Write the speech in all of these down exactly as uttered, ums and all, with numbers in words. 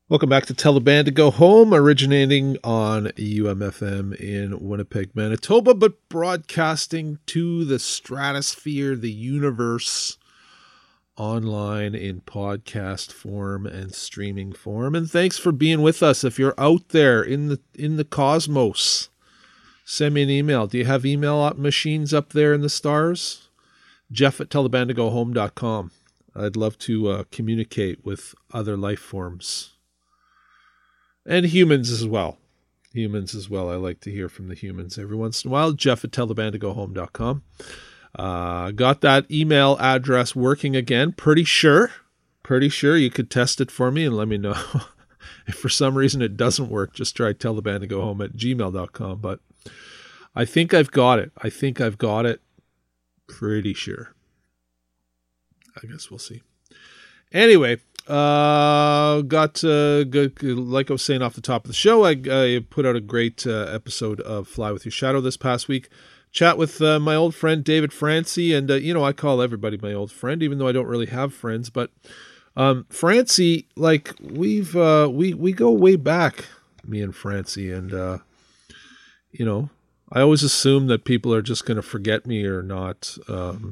Welcome back to Tell the Band to Go Home, originating on U M F M in Winnipeg, Manitoba, but broadcasting to the stratosphere, the universe, online in podcast form and streaming form. And thanks for being with us. If you're out there in the in the cosmos, send me an email. Do you have email machines up there in the stars? Jeff at tell the band to go home dot com. I'd love to uh, communicate with other life forms. And humans as well. Humans as well. I like to hear from the humans every once in a while. Jeff at tell the band to go home dot com. Uh, got that email address working again. Pretty sure. Pretty sure you could test it for me and let me know. If for some reason it doesn't work, just try tell the band to go home at gmail dot com. But I think I've got it. I think I've got it. Pretty sure. I guess we'll see. Anyway. Uh, got, uh, good, like I was saying off the top of the show, I, I put out a great uh, episode of Fly With Your Shadow this past week. Chat with uh, my old friend David Francie, and, uh, you know, I call everybody my old friend, even though I don't really have friends, but um, Francie, like, we've, uh, we, we go way back, me and Francie, and, uh, you know, I always assume that people are just going to forget me or not, um,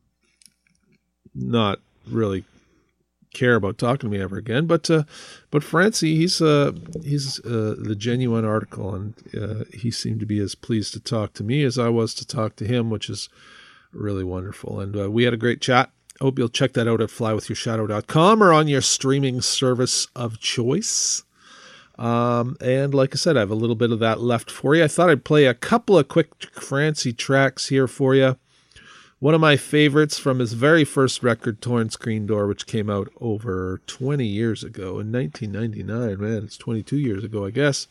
not really care about talking to me ever again, but uh, but Francie, he's uh, he's uh, the genuine article, and uh, he seemed to be as pleased to talk to me as I was to talk to him, which is really wonderful. And uh, we had a great chat. I hope you'll check that out at fly with your shadow dot com or on your streaming service of choice. Um, and like I said, I have a little bit of that left for you. I thought I'd play a couple of quick Francie tracks here for you. One of my favorites from his very first record, Torn Screen Door, which came out over twenty years ago in nineteen ninety-nine. Man, it's twenty-two years ago, I guess.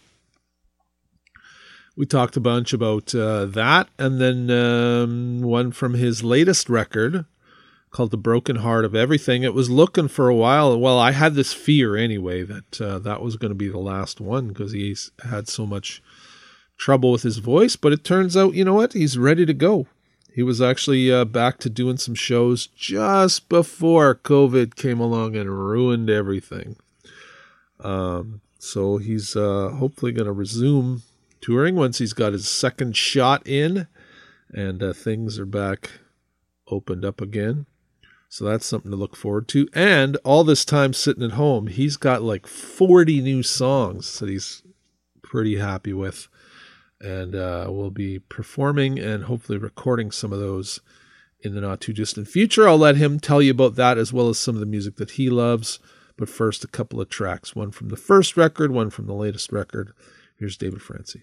We talked a bunch about uh, that. And then um, one from his latest record called The Broken Heart of Everything. It was looking for a while. Well, I had this fear anyway that uh, that was going to be the last one because he's had so much trouble with his voice. But it turns out, you know what? He's ready to go. He was actually uh, back to doing some shows just before COVID came along and ruined everything. Um, so he's uh, hopefully going to resume touring once he's got his second shot in and uh, things are back opened up again. So that's something to look forward to. And all this time sitting at home, he's got like forty new songs that he's pretty happy with. And uh, we'll be performing and hopefully recording some of those in the not too distant future. I'll let him tell you about that as well as some of the music that he loves. But first, a couple of tracks. One from the first record, one from the latest record. Here's David Francie.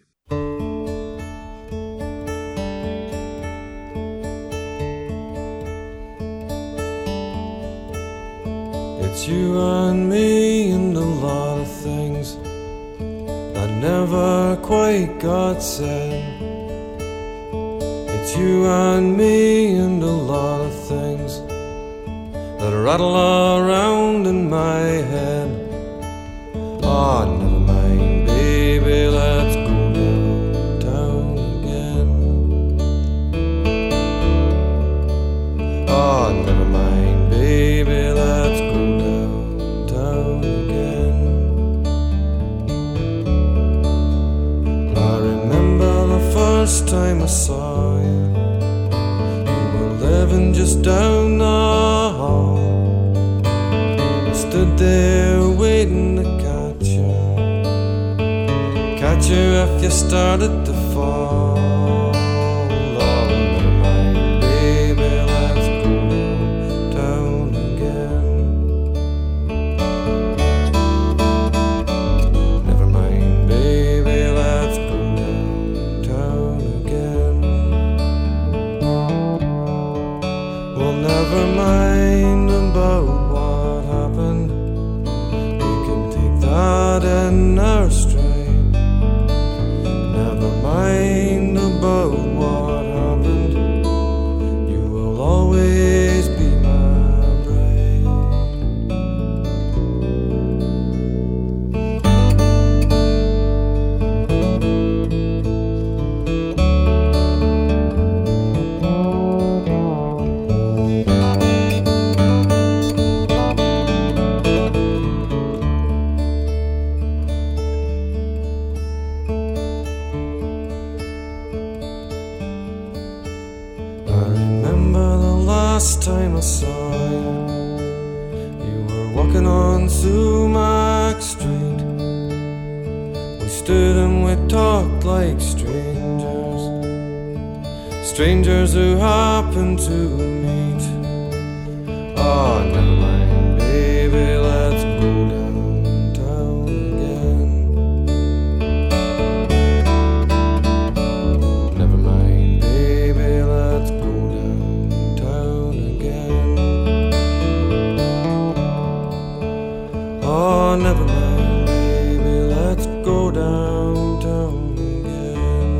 It's you and me and a lot of things I never quite got said. It's you and me and a lot of things that rattle around in my head. Ah, oh, never mind, baby, let's go downtown again. Ah, oh, never mind, baby, let's go downtown again. I remember the first time I saw you. You were living just down the hall. I stood there waiting to catch you, catch you if you started to fall. Oh, never mind, baby, let's go down again. Never mind, baby, let's go downtown again. Well, never mind about what happened. We can take that in our stride. Never mind about what happened. You will always be my bride. last time I saw you, you were walking on Sumac Street. We stood and we talked like strangers, strangers who happened to meet. Oh, never mind, baby, let's go downtown again. Never mind, baby, let's go downtown again. Oh, never mind, baby, let's go downtown again.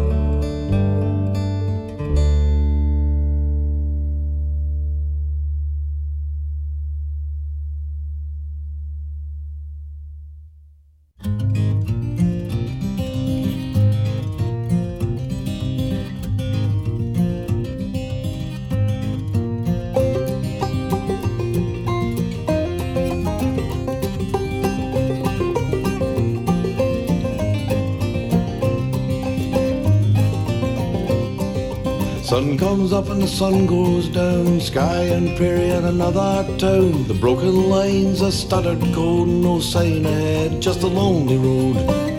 Sun comes up and the sun goes down, sky and prairie and another town. The broken lines, a stuttered code, no sign ahead, just a lonely road.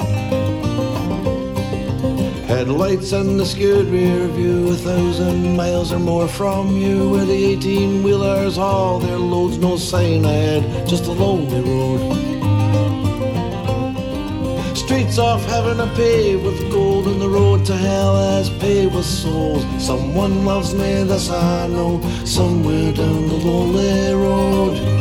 Headlights and the skewed rear view, a thousand miles or more from you, where the eighteen-wheelers haul their loads, no sign ahead, just a lonely road. Streets off heaven are paved with gold, and the road to hell is paved with souls. Someone loves me, this I know, somewhere down the lonely road.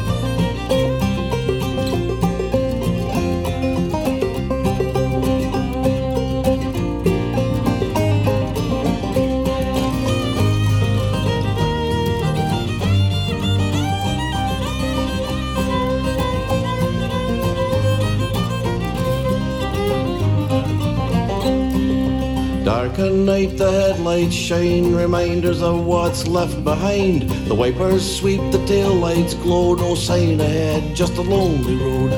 Dark at night, the headlights shine, reminders of what's left behind. The wipers sweep, the taillights glow, no sign ahead, just a lonely road.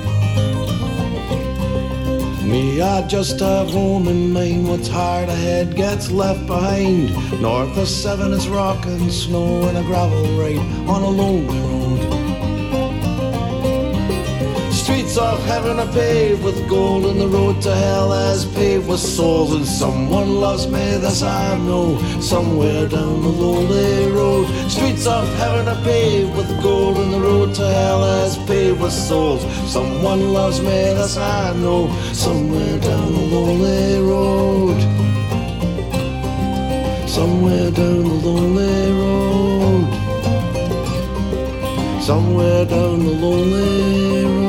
Me, I just have home in mind, what's hard ahead gets left behind. North of seven, it's rock and snow and a gravel ride on a lonely road. Streets of heaven are paved with gold, and the road to hell is paved with souls. And someone loves me, this I know, somewhere down the lonely road. Streets of heaven are paved with gold, and the road to hell is paved with souls. Someone loves me, this I know, somewhere down the lonely road. Somewhere down the lonely road. Somewhere down the lonely road.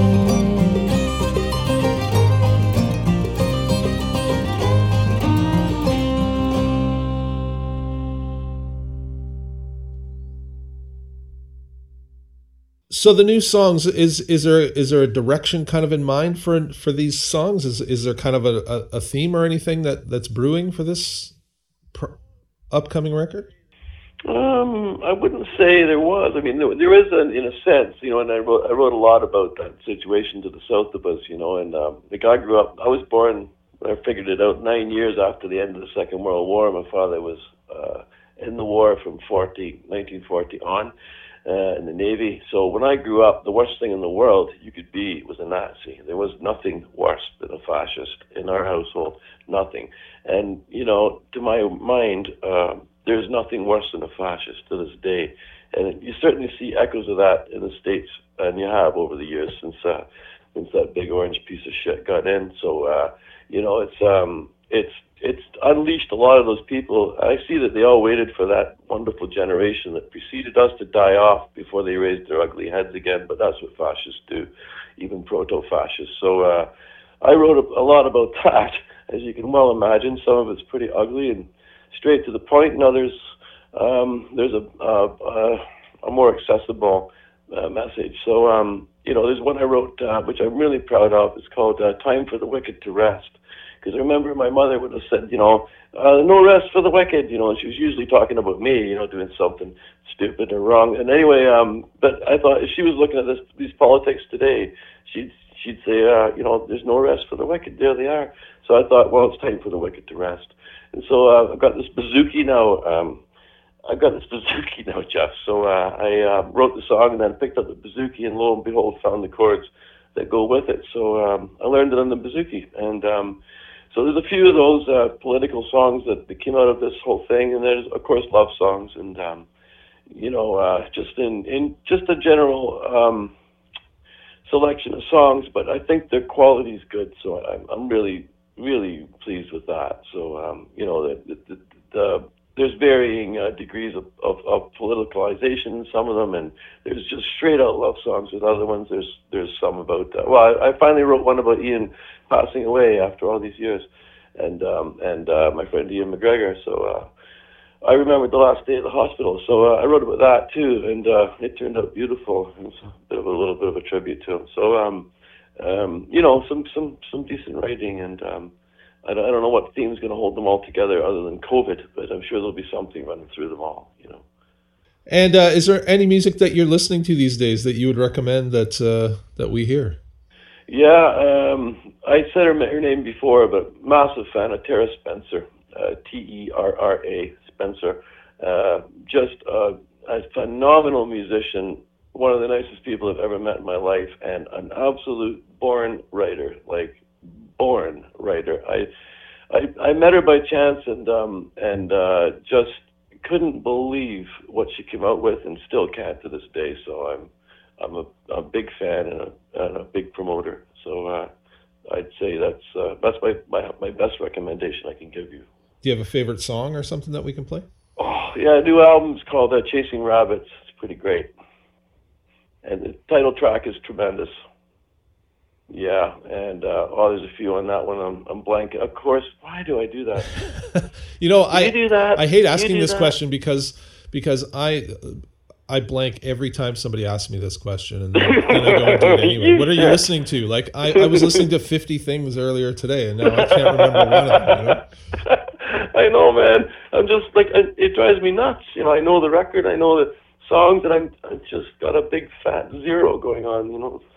So the new songs, is is there is there a direction kind of in mind for for these songs? Is is there kind of a, a, a theme or anything that, that's brewing for this pr- upcoming record? Um, I wouldn't say there was. I mean, there, there is, an, in a sense, you know, and I wrote I wrote a lot about that situation to the south of us, you know, and um, the guy grew up. I was born, I figured it out, nine years after the end of the Second World War. My father was uh, in the war from nineteen forty on. Uh, in the Navy. So when I grew up, the worst thing in the world you could be was a Nazi. There was nothing worse than a fascist in our household, nothing. And, you know, to my mind, uh, there's nothing worse than a fascist to this day. And you certainly see echoes of that in the States, and you have over the years since uh, since that big orange piece of shit got in. So, uh, you know, it's um, it's it's unleashed a lot of those people. I see that they all waited for that wonderful generation that preceded us to die off before they raised their ugly heads again, but that's what fascists do, even proto-fascists. So uh, I wrote a, a lot about that, as you can well imagine. Some of it's pretty ugly and straight to the point, and others, um, there's a, uh, a more accessible uh, message. So, um, you know, there's one I wrote, uh, which I'm really proud of. It's called uh, Time for the Wicked to Rest. Because I remember my mother would have said, you know, uh, no rest for the wicked, you know, and she was usually talking about me, you know, doing something stupid or wrong. And anyway, um, but I thought if she was looking at this, these politics today, she'd she'd say, uh, you know, there's no rest for the wicked. There they are. So I thought, well, it's time for the wicked to rest. And so uh, I've got this bouzouki now. Um, I've got this bouzouki now, Jeff. So uh, I uh, wrote the song and then picked up the bouzouki, and lo and behold, found the chords that go with it. So um, I learned it on the bouzouki, and um, so there's a few of those uh, political songs that, that came out of this whole thing, and there's of course love songs, and um, you know, uh, just in, in just a general um, selection of songs. But I think their quality is good, so I'm, I'm really really pleased with that. So um, you know, the, the, the, the there's varying uh, degrees of, of, of politicalization in some of them, and there's just straight out love songs with other ones. There's there's some about uh, well, I, I finally wrote one about Ian passing away after all these years, and um, and uh, my friend Ian McGregor. So uh, I remembered the last day at the hospital, so uh, I wrote about that too, and uh, it turned out beautiful. It was a bit of a little bit of a tribute to him. So um, um, you know, some some some decent writing, and um, I don't, I don't know what theme's going to hold them all together other than COVID, but I'm sure there'll be something running through them all, you know. And uh, is there any music that you're listening to these days that you would recommend that uh, that we hear? Yeah, um, I said her, her name before, but massive fan of Tara Spencer, uh, T E R R A, Spencer. Uh, just uh, a phenomenal musician, one of the nicest people I've ever met in my life, and an absolute born writer, like born writer. I, I I met her by chance, and um and uh, just couldn't believe what she came out with, and still can't to this day. So I'm I'm a, a big fan and a, and a big promoter. So uh, I'd say that's uh, that's my, my my best recommendation I can give you. Do you have a favorite song or something that we can play? Oh yeah, a new album's called uh, Chasing Rabbits. It's pretty great, and the title track is tremendous. Yeah, and uh, oh, there's a few on that one. I'm, I'm blanking. Of course, why do I do that? you know, do I you do that? I hate asking this that? question because because I I blank every time somebody asks me this question, and then, then I go and do it anyway. What are you listening to? Like I, I was listening to fifty things earlier today, and now I can't remember one of them. You know? I know, man. I'm just like it drives me nuts. You know, I know the record, I know the songs, and I'm I just got a big fat zero going on. You know.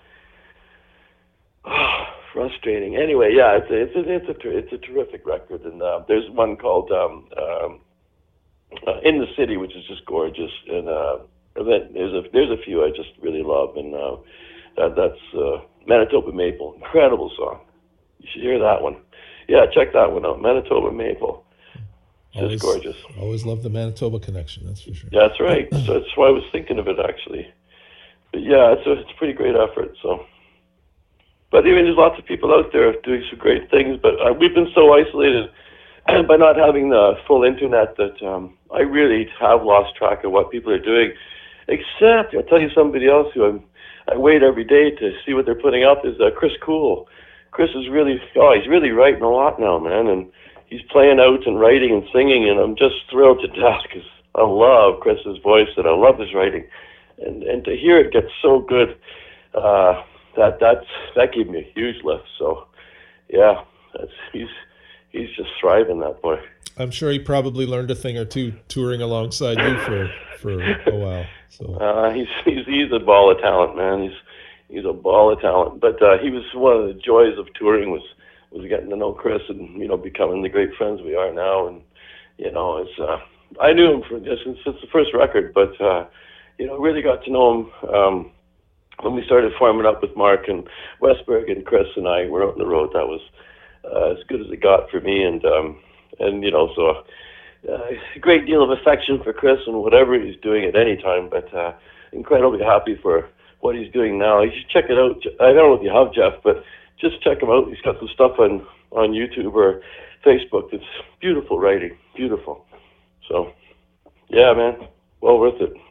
Oh, frustrating. Anyway, yeah, it's a, it's a, it's a, it's a terrific record, and uh, there's one called um, um, uh, In the City, which is just gorgeous, and uh, there's a there's a few I just really love, and uh, that that's uh, Manitoba Maple, incredible song. You should hear that one. Yeah, check that one out, Manitoba Maple. Just always, gorgeous. Always love the Manitoba connection, that's for sure. Yeah, that's right. So that's why I was thinking of it actually. But yeah, it's a it's a pretty great effort. So. But I mean, there's lots of people out there doing some great things, but uh, we've been so isolated by not having the full internet that um, I really have lost track of what people are doing. Except, I'll tell you somebody else who I'm, I wait every day to see what they're putting up is uh, Chris Cool. Chris is really, oh, he's really writing a lot now, man, and he's playing out and writing and singing, and I'm just thrilled to death because I love Chris's voice and I love his writing. And, and to hear it get so good, uh, That that's that gave me a huge lift. So, yeah, that's he's he's just thriving, that boy. I'm sure he probably learned a thing or two touring alongside you for, for a while. So uh, he's he's he's a ball of talent, man. He's he's a ball of talent. But uh, he was one of the joys of touring was was getting to know Chris and you know becoming the great friends we are now. And you know, it's uh, I knew him for since since the first record, but uh, you know, really got to know him. Um, When we started forming up with Mark and Westberg and Chris and I were out on the road, that was uh, as good as it got for me. And, um, and you know, so uh, a great deal of affection for Chris and whatever he's doing at any time, but uh, incredibly happy for what he's doing now. You should check it out. I don't know if you have, Jeff, but just check him out. He's got some stuff on, on YouTube or Facebook that's beautiful writing, beautiful. So, yeah, man, well worth it.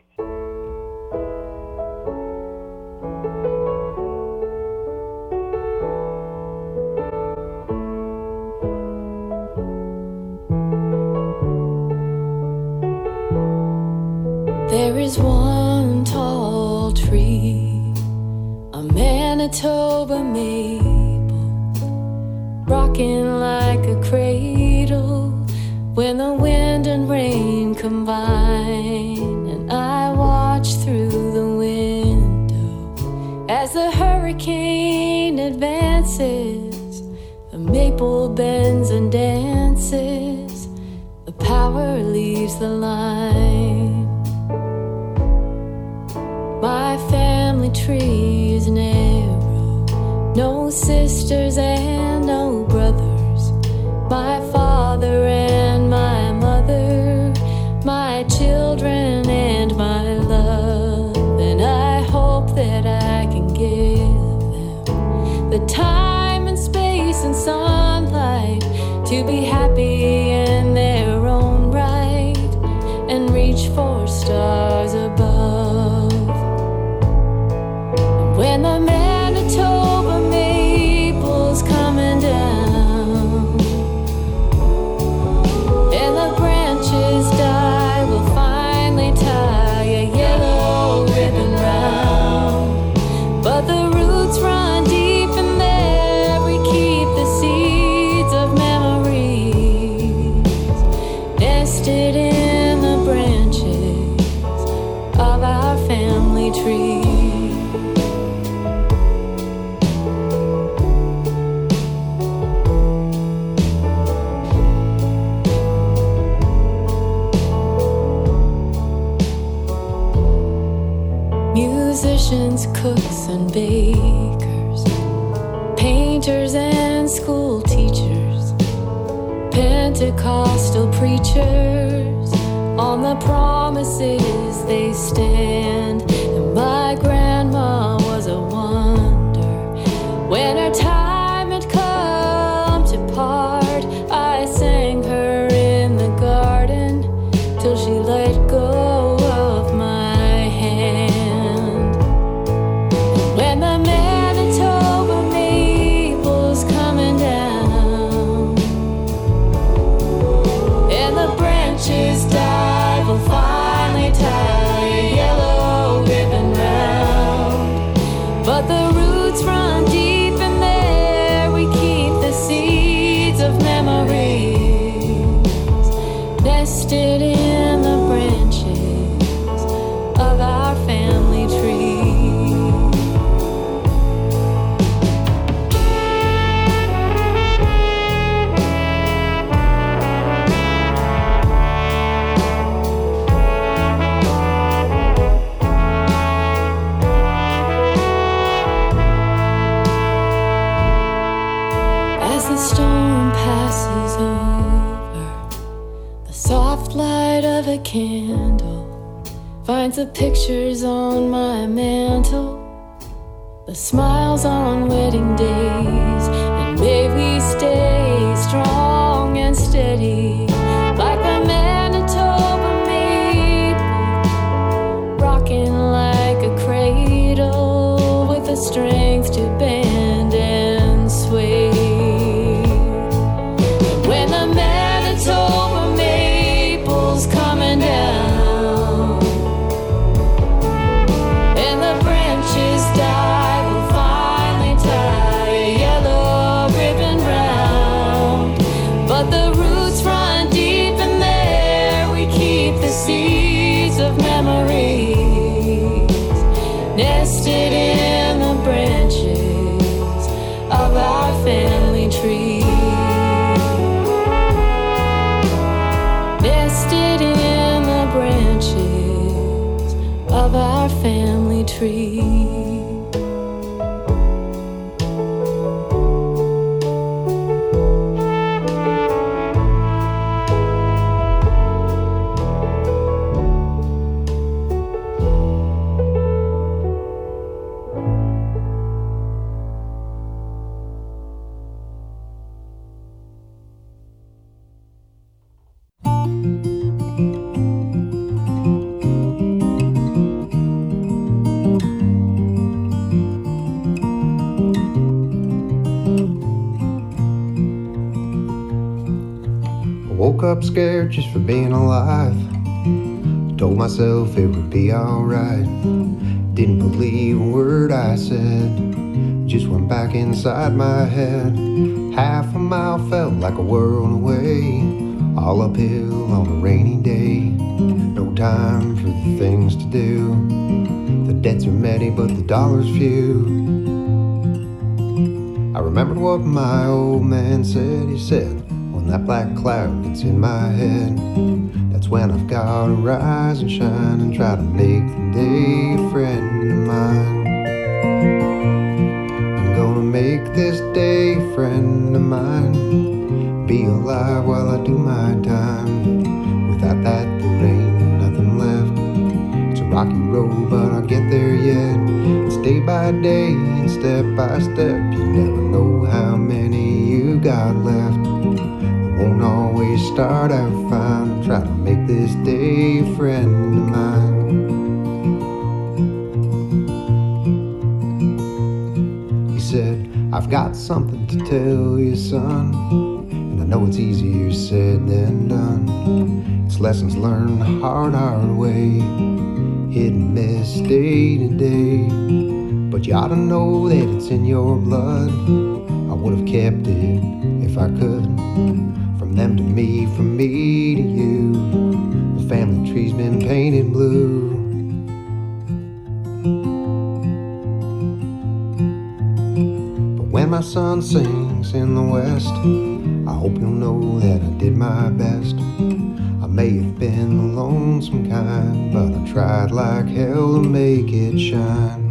There is one tall tree, a Manitoba maple, rocking like a cradle when the wind and rain combine. And I watch through the window as the hurricane advances. The maple bends and dances, the power leaves the line. family tree is narrow. No sisters and no brothers. My father and my mother, my children and my love. And I hope that I can give them the time and space and sunlight to be happy in their own right and reach for stars above. And when the Manitoba maple's coming down and the branches die, we'll finally tie a yellow ribbon round. But the roots run deep in there, we keep the seeds of memories nested in the branches of our family tree. Musicians, cooks and bakers, painters and school teachers, Pentecostal preachers, on the promises they stand. And my grandma was a wonder. When her time had come to part, I sang her in the garden till she let go of my hand. And when the Manitoba maple's coming down and the branches die, we'll finally tie a yellow ribbon round. But the roots run deep in there, we keep the seeds of memories nested in the branches of our family tree. As the storm passes over, the soft light of a candle finds the pictures on my mantle, the smiles on wedding days, and may we stay strong and steady like the Manitoba maple, rocking like a cradle with the strength to bend and sway. When the Manitoba maple's coming down and the branches die, we'll finally tie a yellow ribbon round. But the roots run deep in there, we keep the seeds of memories nested in the branches of our family tree. Nested in the branches of our family tree. Woke up scared just for being alive. Told myself it would be alright. Didn't believe a word I said. Just went back inside my head. Half a mile felt like a world away. All uphill on a rainy day. No time for the things to do. The debts are many but the dollars few. I remembered what my old man said. He said, when that black cloud gets in my head, that's when I've got to rise and shine and try to make the day a friend of mine. make this day a friend of mine. Be alive while I do my time. Without that there ain't nothing left. It's a rocky road but I'll get there yet. It's day by day and step by step. You never know how many you got left. It won't always start out fine. Try to make this day a friend of mine. I've got something to tell you, son, and I know it's easier said than done. It's lessons learned the hard, hard way, hit and miss day to day. But you ought to know that it's in your blood. I would have kept it if I could. From them to me, from me to you, the family tree's been painted blue. When my son sings in the west, I hope you'll know that I did my best. I may have been the lonesome kind, but I tried like hell to make it shine.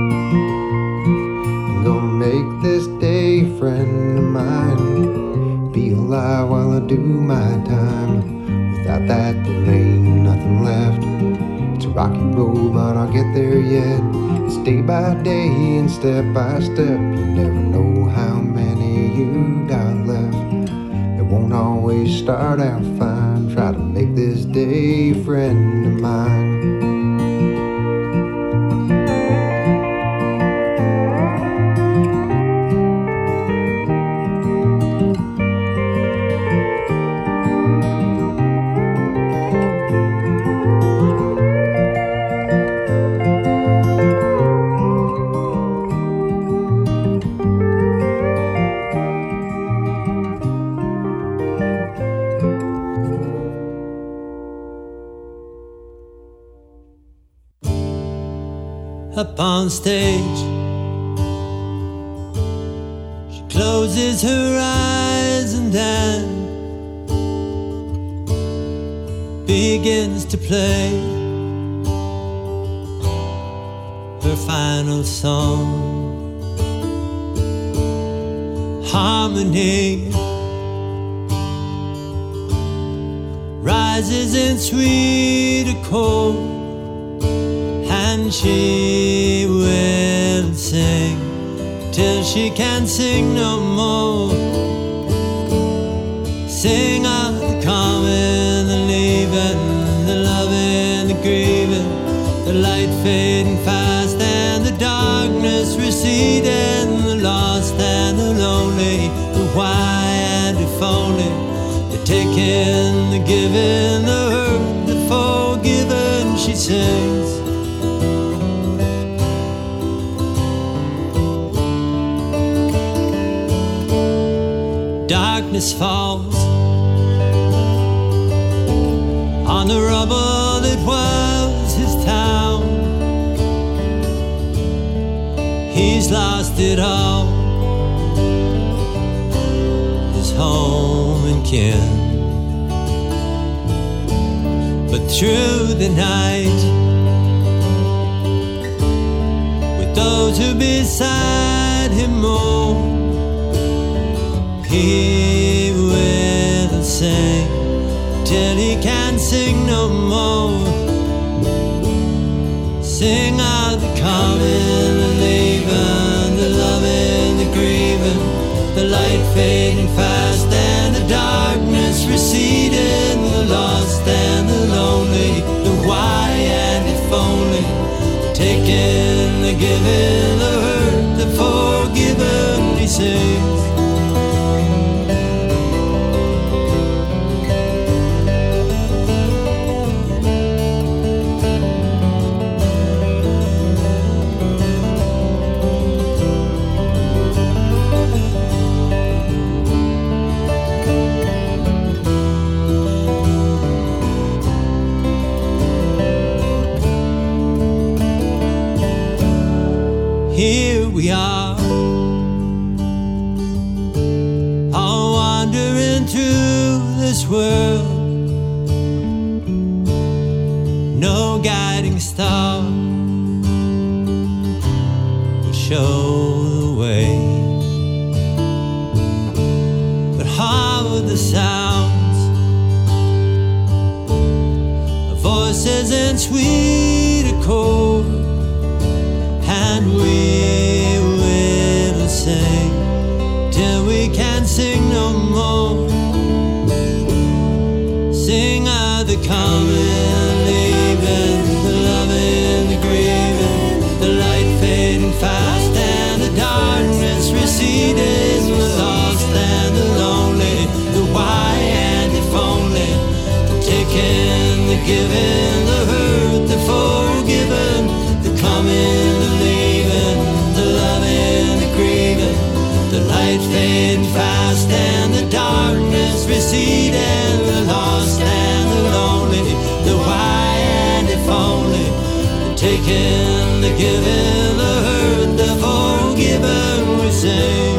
I'm gonna make this day a friend of mine. Be alive while I do my time. Without that there ain't nothing left. It's a rocky road but I'll get there yet. It's day by day and step by step. You never know how many you got left. It won't always start out fine. Try to make this day a friend of mine. Up on stage, she closes her eyes and then begins to play her final song. Harmony rises in sweet accord, and she will sing till she can't sing no more. Sing of the coming, the leaving, the loving, the grieving, the light fading fast and the darkness receding, the lost and the lonely, the why and if only, the taking, the giving, the hurt, the forgiven, she sings. Darkness falls on the rubble that was his town. He's lost it all, his home and kin. But through the night, with those who beside him mourn, he will sing till he can't sing no more. Sing of the coming, the leaving, the loving, the grieving, the light fading fast and the darkness receding, the lost and the lonely, the why and if only, the taking, the giving, the hurt, the forgiven, he sings. Here we are, all wandering through this world. No guiding star will show the way. and sweet accord, and we will sing till we can't sing no more. Sing of the coming, leaving, the loving, the grieving, the light fading fast and the darkness receding, the lost and the lonely, the why and if only, the taking, the giving, the hurt, the forgiving, the coming, the leaving, the loving, the grieving, the light fading fast and the darkness receding, the lost and the lonely, the why and if only, the taking, the giving, the hurt, the forgiving, we sing.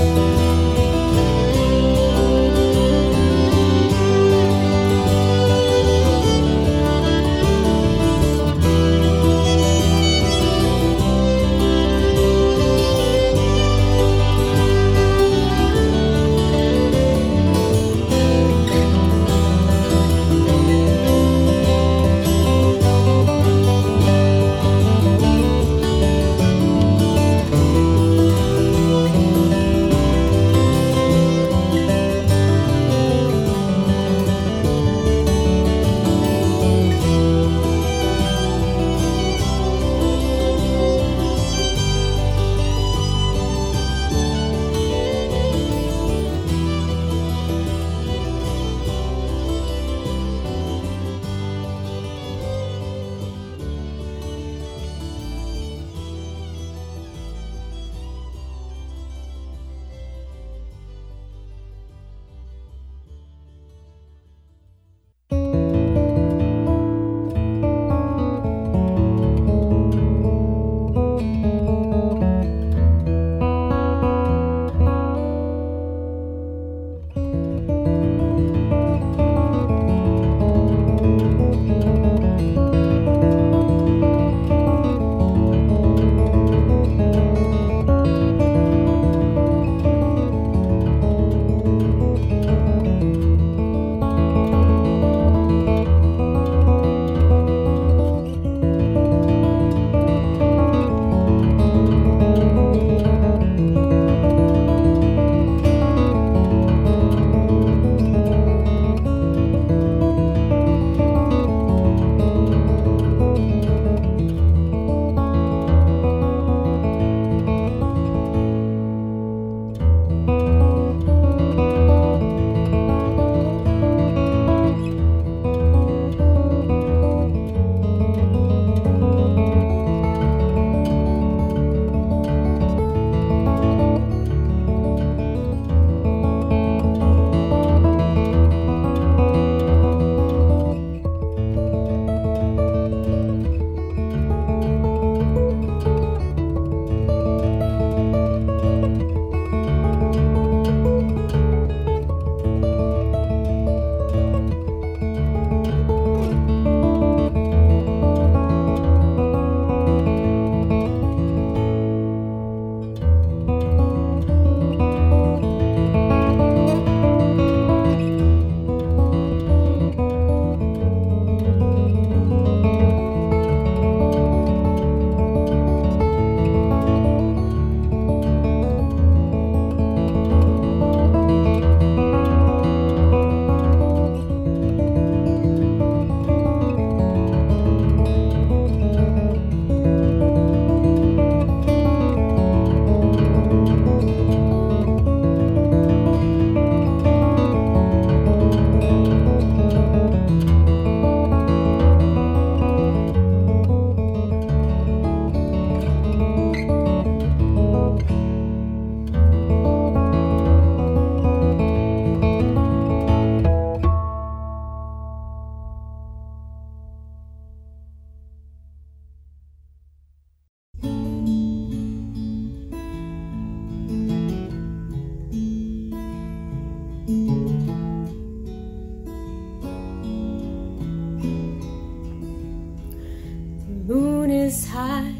is high.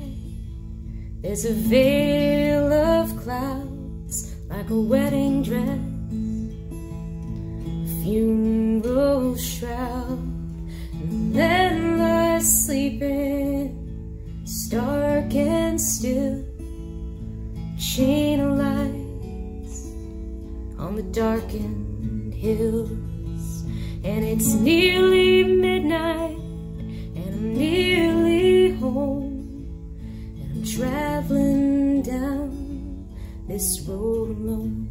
There's a veil of clouds like a wedding dress, a funeral shroud, an endless sleeping, stark and still, chain of lights on the darkened hills, and it's nearly midnight, and I'm nearly home, and I'm traveling down this road alone.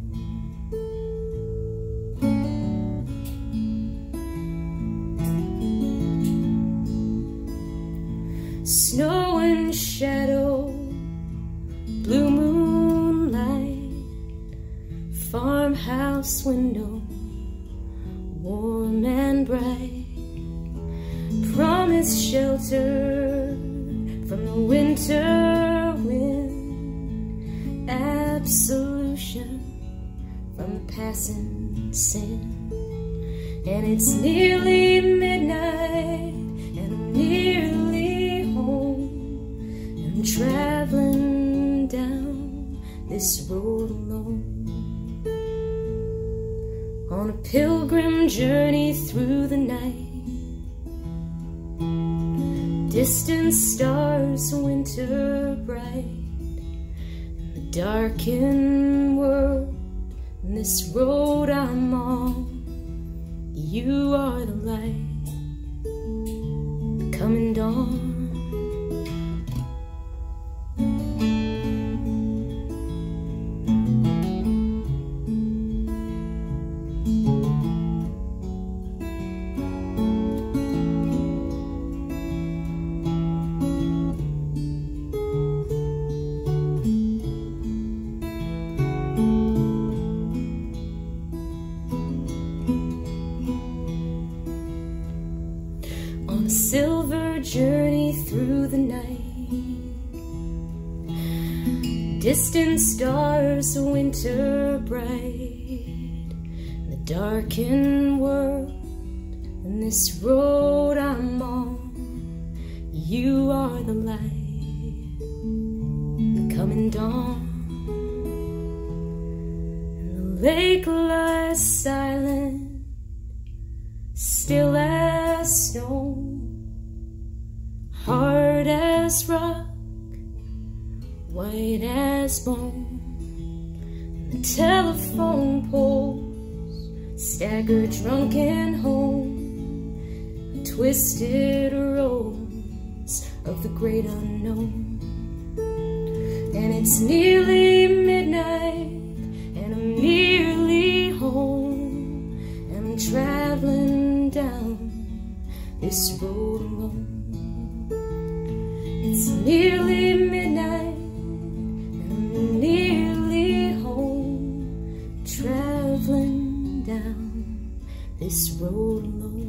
Snow and shadow, blue moonlight, farmhouse window, warm and bright, promised shelter from the winter wind, absolution from the passing sin. And it's nearly midnight, and I'm nearly home, and I'm traveling down this road alone, on a pilgrim journey through the night. Distant stars, winter bright, and the darkened world, and this road I'm on, you are the light, the coming dawn. Silver journey through the night, distant stars, winter bright, the darkened world, and this road I'm on, you are the light, the coming dawn. And the lake lies silent, still as snow, hard as rock, white as bone. And the telephone poles stagger drunken home, the twisted roads of the great unknown. And it's nearly midnight, and I'm nearly home, and I'm traveling down this road alone. It's nearly midnight, and I'm nearly home, traveling down this road alone.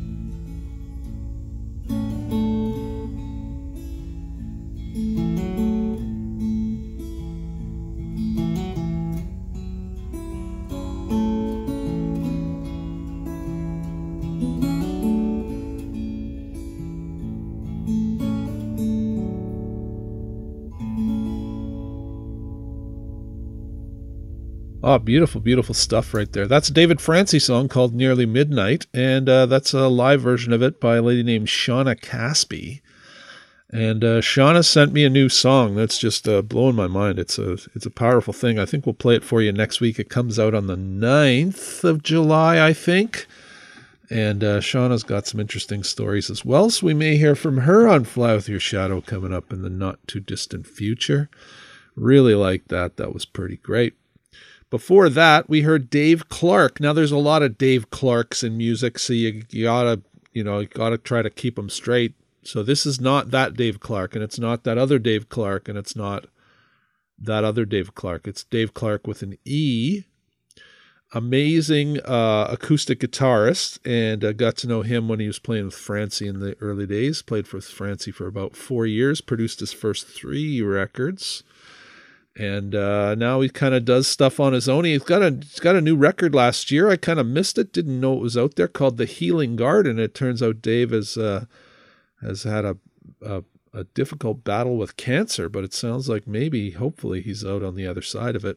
Oh, beautiful, beautiful stuff right there. That's a David Francie song called Nearly Midnight, and uh, that's a live version of it by a lady named Shauna Caspi. And uh, Shauna sent me a new song that's just uh, blowing my mind. It's a it's a powerful thing. I think we'll play it for you next week. It comes out on the ninth of July, I think. And uh, Shauna's got some interesting stories as well, so we may hear from her on Fly With Your Shadow coming up in the not-too-distant future. Really like that. That was pretty great. Before that, we heard Dave Clark. Now, there's a lot of Dave Clarks in music, so you, you gotta, you know, you gotta try to keep them straight. So this is not that Dave Clark, and it's not that other Dave Clark, and it's not that other Dave Clark. It's Dave Clark with an E. Amazing uh, acoustic guitarist, and uh, got to know him when he was playing with Francie in the early days. Played with Francie for about four years, produced his first three records. And uh, now he kind of does stuff on his own. He's got a he's got a new record last year. I kind of missed it, didn't know it was out there, called The Healing Garden. It turns out Dave has uh, has had a, a a difficult battle with cancer, but it sounds like maybe, hopefully, he's out on the other side of it.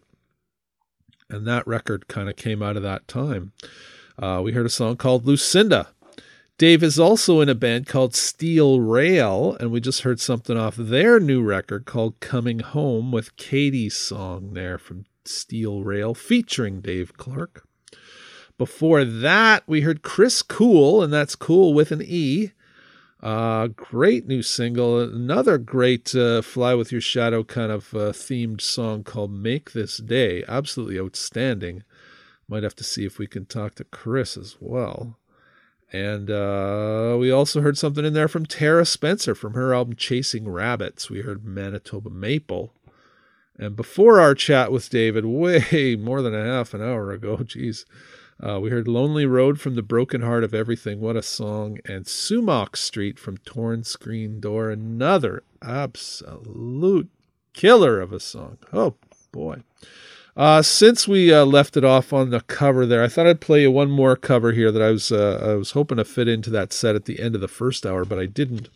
And that record kind of came out of that time. Uh, we heard a song called Lucinda. Dave is also in a band called Steel Rail, and we just heard something off their new record called Coming Home with Katie's song there from Steel Rail featuring Dave Clark. Before that, we heard Chris Cool, and that's Cool with an E. Uh, great new single. Another great uh, Fly With Your Shadow kind of uh, themed song called Make This Day. Absolutely outstanding. Might have to see if we can talk to Chris as well. And uh, we also heard something in there from Tara Spencer from her album Chasing Rabbits. We heard Manitoba Maple. And before our chat with David, way more than a half an hour ago, geez, uh, we heard Lonely Road from The Broken Heart of Everything. What a song. And Sumac Street from Torn Screen Door. Another absolute killer of a song. Oh, boy. Uh, since we uh, left it off on the cover there, I thought I'd play you one more cover here that I was uh, I was hoping to fit into that set at the end of the first hour, but I didn't.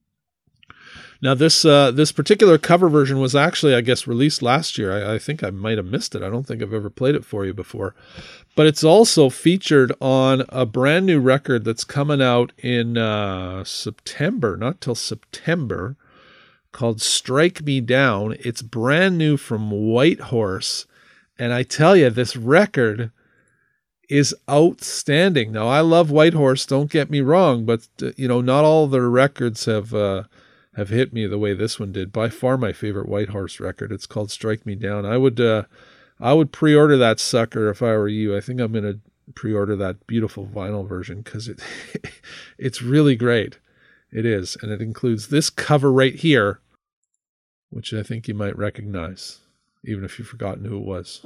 Now, this uh, this particular cover version was actually, I guess, released last year. I, I think I might have missed it. I don't think I've ever played it for you before. But it's also featured on a brand new record that's coming out in uh, September, not till September, called Strike Me Down. It's brand new from Whitehorse. And I tell you, this record is outstanding. Now, I love Whitehorse, don't get me wrong, but, uh, you know, not all their records have uh, have hit me the way this one did. By far my favorite Whitehorse record. It's called Strike Me Down. I would uh, I would pre-order that sucker if I were you. I think I'm going to pre-order that beautiful vinyl version because it it's really great. It is. And it includes this cover right here, which I think you might recognize, even if you've forgotten who it was.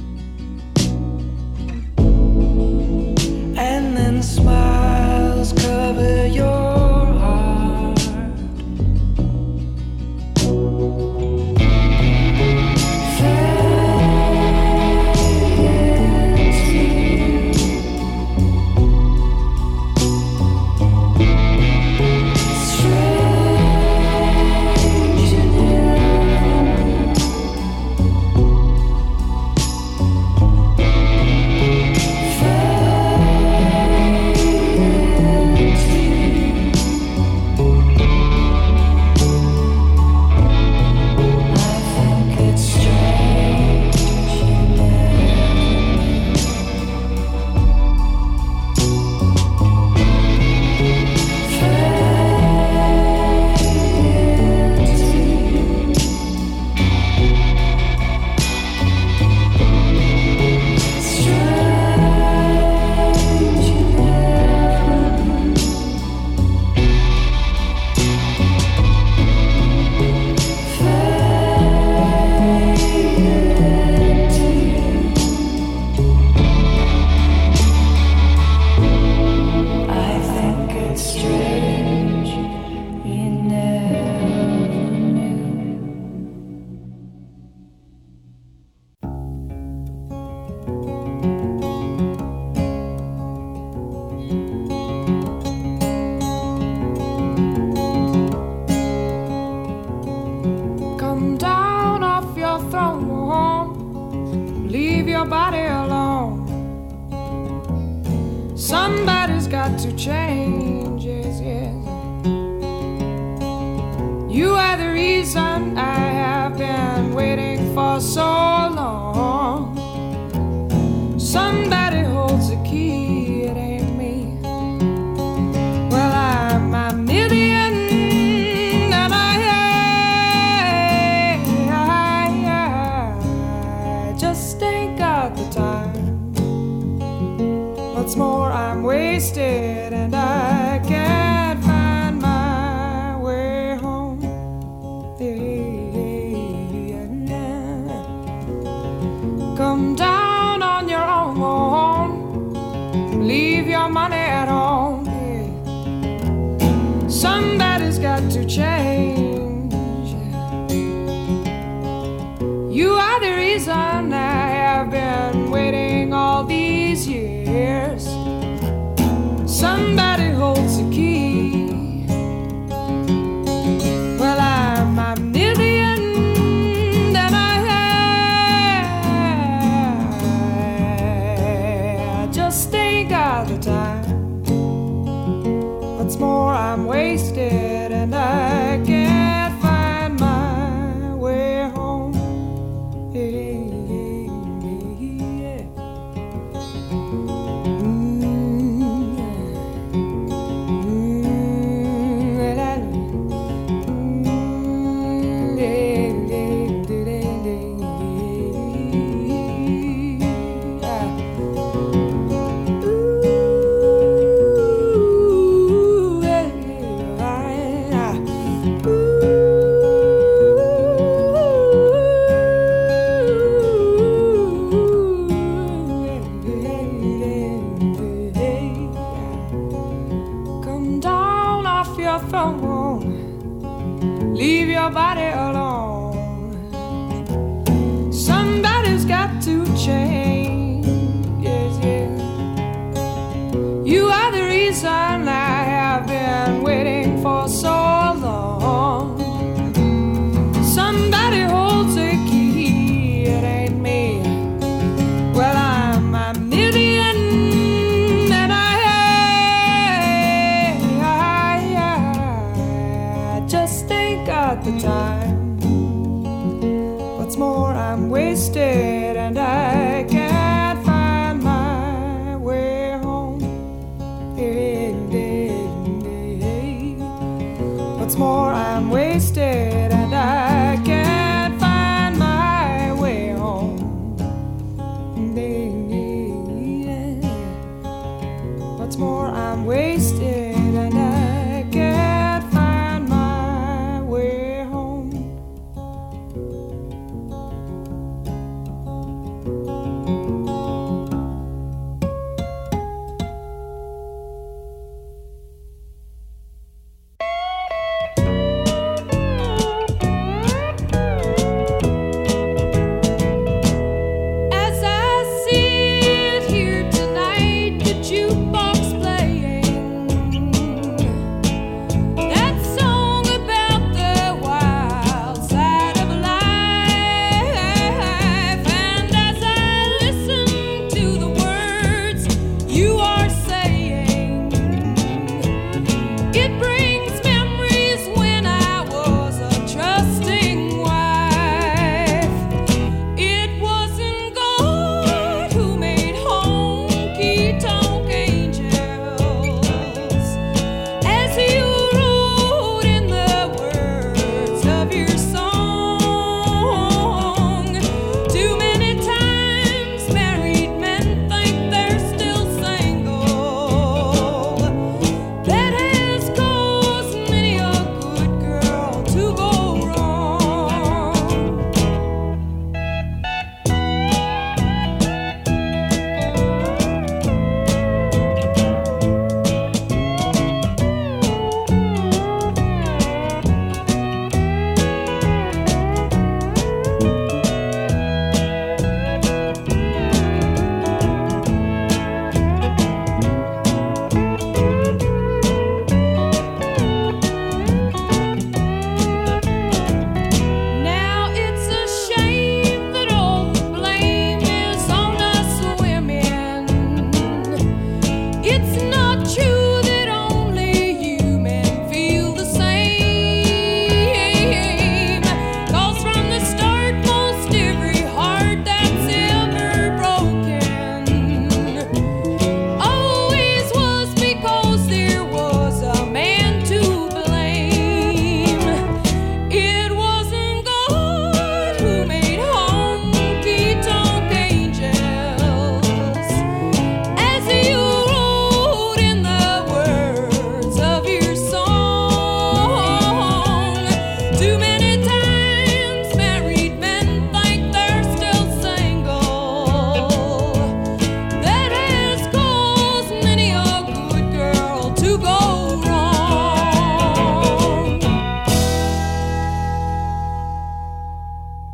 Smiles come Somebody's got to change, yes, yes. You are the reason I have been waiting for so long. Somebody holds the key, it ain't me. Well, I'm, I'm near the end, and I, I, I just ain't got the time. What's more, I'm wasted, and I can't find my way home. Come down on your own, leave your money at home. Somebody's got to change. You are the reason I have been waiting all these years. Somebody holds the key. Well, I'm, I'm near the end, and I, I just ain't got the time. What's more, I'm wasted, and I can't find my way home. Hey, hey, yeah. Come down off your throne, leave your body alone. Somebody's got to change, yes, yes. You are the reason I have been waiting for so long. Somebody holds a key, it ain't me. Well, I'm, I'm near the end, and I, I, I just ain't got the time. What's more, I'm wasted, and I can't find my way home. Hey, hey, hey. What's more, I'm wasted, and I can't find my way home. Hey, hey, hey. What's more, I'm wasted, and I can't find my way home. As I sit here tonight, the jukebox playing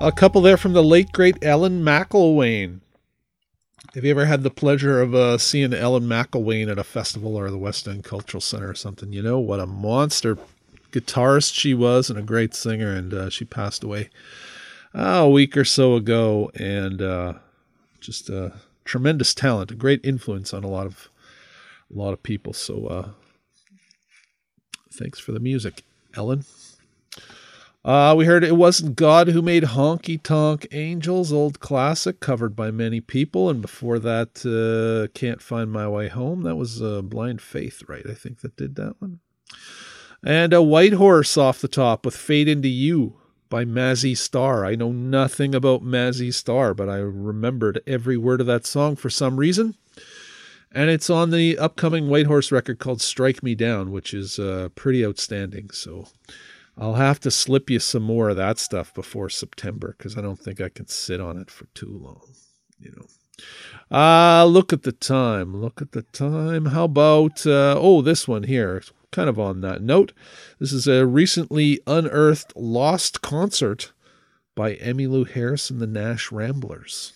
a couple there from the late, great Ellen McElwain. Have you ever had the pleasure of uh, seeing Ellen McElwain at a festival or the West End Cultural Center or something? You know what a monster guitarist she was and a great singer, and uh, she passed away uh, a week or so ago, and uh, just a tremendous talent, a great influence on a lot of a lot of people. So uh, thanks for the music, Ellen. Uh, we heard It Wasn't God Who Made Honky Tonk Angels, old classic, covered by many people. And before that, uh, Can't Find My Way Home. That was uh, Blind Faith, right? I think that did that one. And a White Horse off the top with Fade Into You by Mazzy Star. I know nothing about Mazzy Star, but I remembered every word of that song for some reason. And it's on the upcoming White Horse record called Strike Me Down, which is uh, pretty outstanding. So I'll have to slip you some more of that stuff before September, because I don't think I can sit on it for too long, you know. Ah, uh, look at the time. Look at the time. How about, uh, oh, this one here, kind of on that note. This is a recently unearthed lost concert by Emmylou Harris and the Nash Ramblers.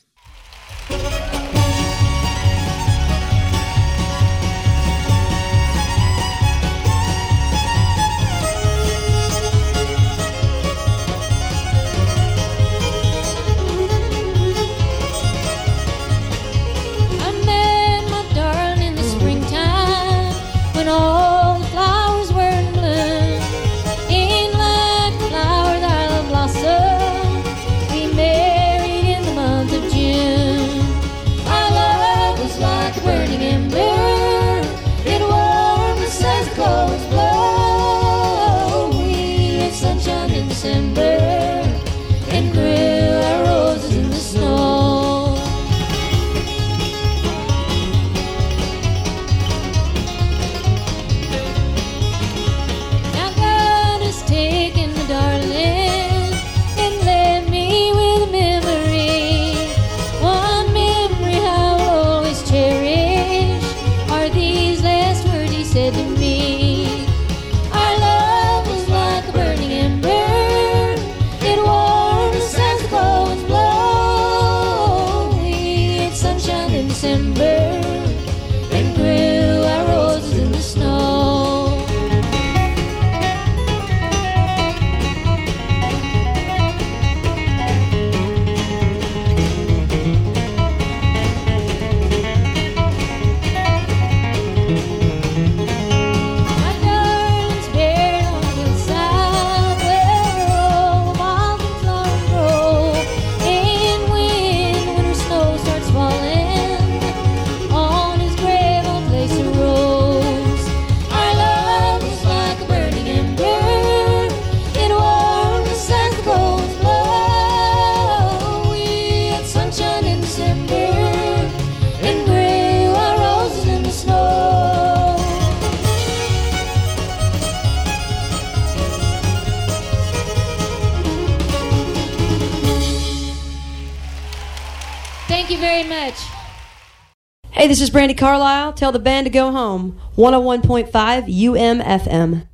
Hey, this is Brandy Carlisle. Tell the band to go home. one oh one point five U M F M.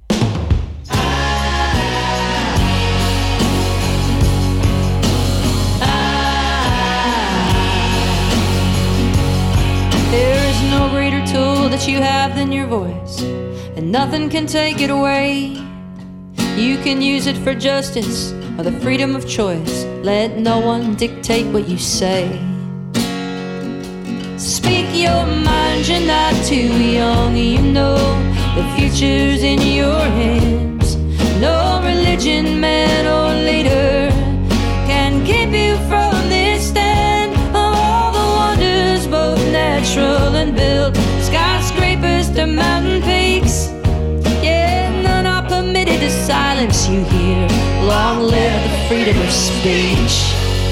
There is no greater tool that you have than your voice, and nothing can take it away. You can use it for justice or the freedom of choice. Let no one dictate what you say. Speak your mind, you're not too young. You know the future's in your hands. No religion, man or leader, can keep you from this stand of all the wonders, both natural and built. Skyscrapers to mountain peaks, yeah, none are permitted to silence you here. Long live the freedom of speech.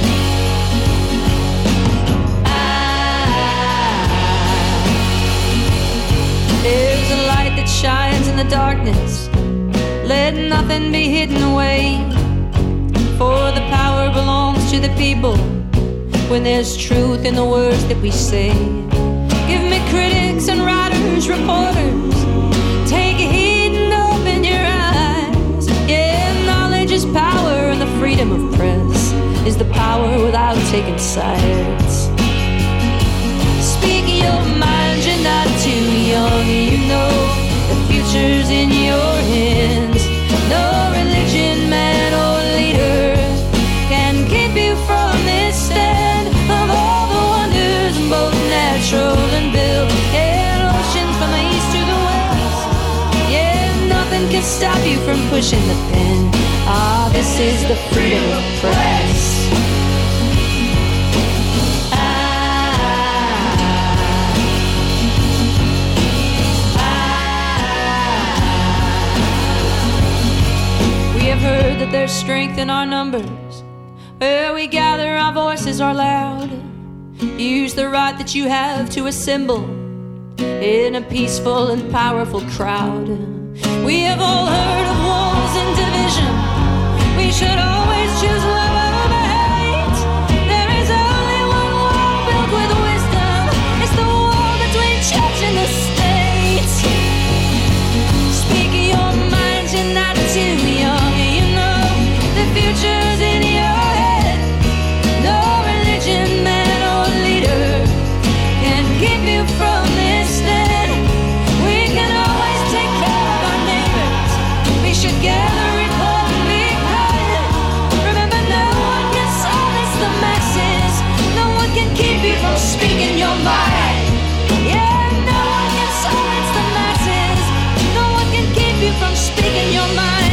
There's a light that shines in the darkness. Let nothing be hidden away. For the power belongs to the people when there's truth in the words that we say. Give me critics and writers, reporters. Take a heed and open your eyes. Yeah, knowledge is power and the freedom of press is the power without taking sides. Speak your mind, you're not too young. You know the future's in your hands. No religion, man or leader can keep you from this stand of all the wonders, both natural and built. Yeah, ocean from the east to the west. Yeah, nothing can stop you from pushing the pen. Ah, this is the freedom press. Heard that there's strength in our numbers. Where we gather, our voices are loud. Use the right that you have to assemble in a peaceful and powerful crowd. We have all heard of wars and division. We should always choose love over hate. There is only one wall built with wisdom. It's the wall between church and the state. Speak your mind, you're not too young. The future's in your head. No religion, man or leader can keep you from this stand. We can always take care of our neighbors. We should gather, report, and be kind. Remember, no one can silence the masses. No one can keep you from speaking your mind. Yeah, no one can silence the masses. No one can keep you from speaking your mind.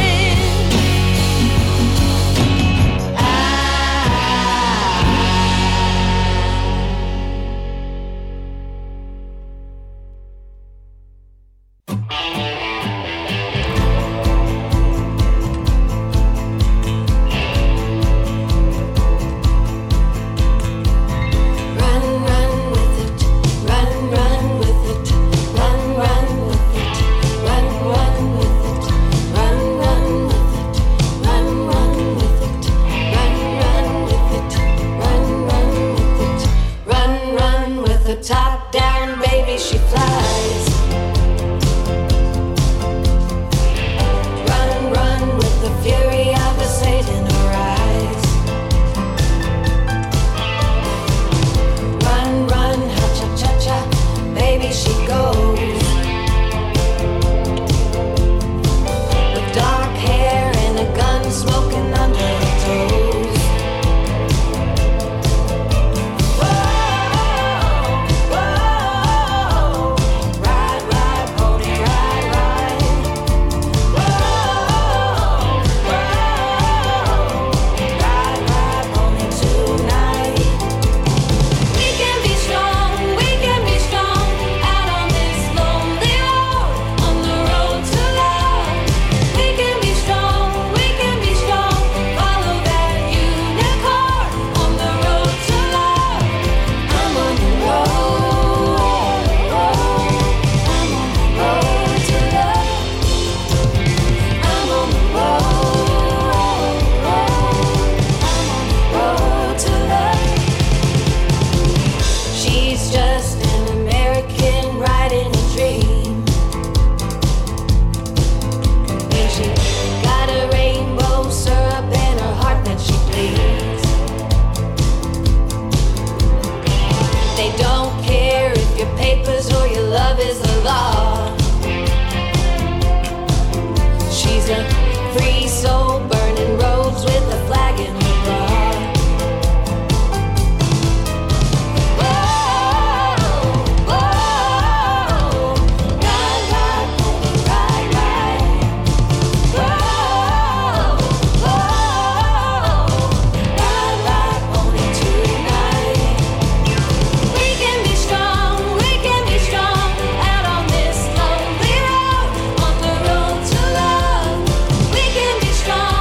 Strong.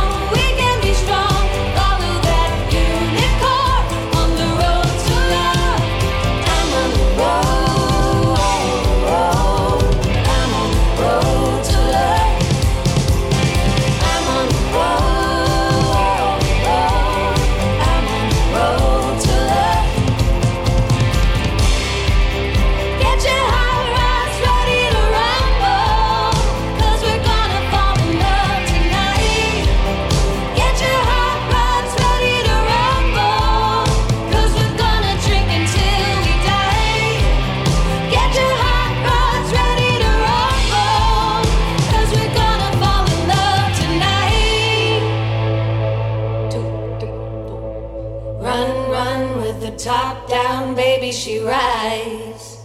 baby, she rides.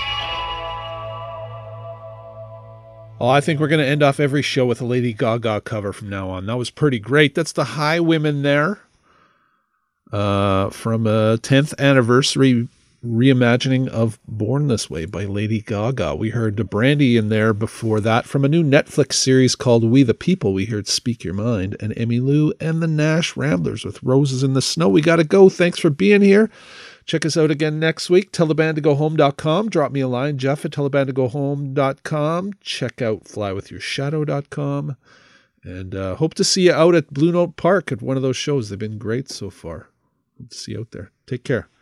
Oh, I think we're going to end off every show with a Lady Gaga cover from now on. That was pretty great. That's the Highwomen there uh, from a tenth anniversary reimagining of Born This Way by Lady Gaga. We heard Brandy in there before that from a new Netflix series called We the People. We heard Speak Your Mind, and Emmylou and the Nash Ramblers with Roses in the Snow. We got to go. Thanks for being here. Check us out again next week. Tell the band to go home dot com. Drop me a line, Jeff at tell the band to go home dot com. Check out fly with your shadow dot com. And uh, hope to see you out at Blue Note Park at one of those shows. They've been great so far. Hope to see you out there. Take care.